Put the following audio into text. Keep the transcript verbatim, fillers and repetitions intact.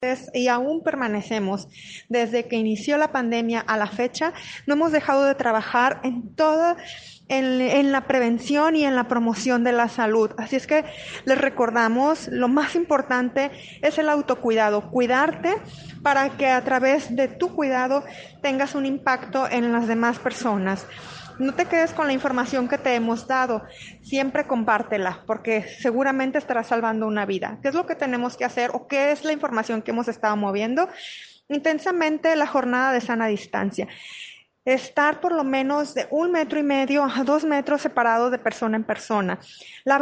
Y aún permanecemos. Desde que inició la pandemia a la fecha, no hemos dejado de trabajar en toda, en, en la prevención y en la promoción de la salud. Así es que les recordamos, lo más importante es el autocuidado, cuidarte para que a través de tu cuidado tengas un impacto en las demás personas. No te quedes con la información que te hemos dado, siempre compártela, porque seguramente estarás salvando una vida. ¿Qué es lo que tenemos que hacer o qué es la información que hemos estado moviendo? Intensamente la jornada de sana distancia. Estar por lo menos de un metro y medio a dos metros separados de persona en persona. La